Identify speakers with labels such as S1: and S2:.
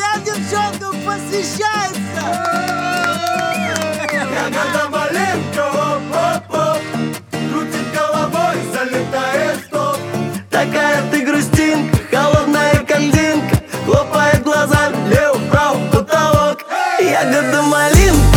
S1: Всем девчонкам посвящается.
S2: Ягода малинка, оп-оп-оп, крутит головой, залетает в топ.
S3: Такая ты грустинка, холодная кандинка, хлопает глазами, лево-право, потолок. Ягода малинка.